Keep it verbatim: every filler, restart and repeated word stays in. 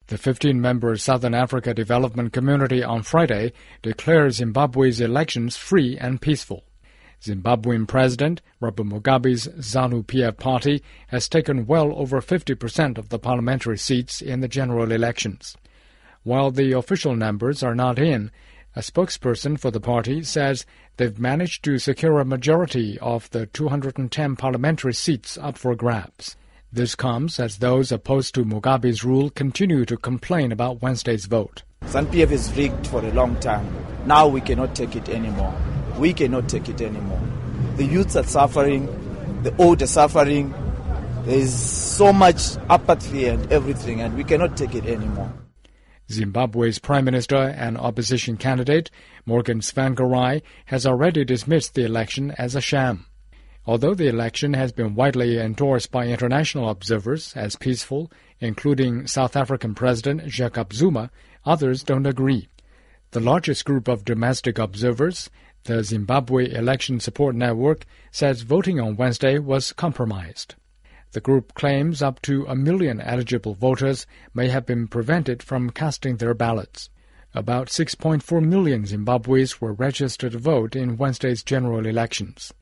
The fifteen-member Southern Africa Development Community on Friday declared Zimbabwe's elections free and peaceful. Zimbabwean President Robert Mugabe's ZANU-P F party has taken well over fifty percent of the parliamentary seats in the general elections. While the official numbers are not in, a spokesperson for the party says they've managed to secure a majority of the two hundred ten parliamentary seats up for grabs. This comes as those opposed to Mugabe's rule continue to complain about Wednesday's vote. ZANU-P F is rigged for a long time. Now we cannot take it anymore. We cannot take it anymore. The youths are suffering, the old are suffering. There is so much apathy and everything, and we cannot take it anymore. Zimbabwe's Prime Minister and opposition candidate, Morgan Tsvangirai, has already dismissed the election as a sham. Although the election has been widely endorsed by international observers as peaceful, including South African President Jacob Zuma, others don't agree. The largest group of domestic observers, the Zimbabwe Election Support Network, says voting on Wednesday was compromised. The group claims up to a million eligible voters may have been prevented from casting their ballots. About six point four million Zimbabweans were registered to vote in Wednesday's general elections.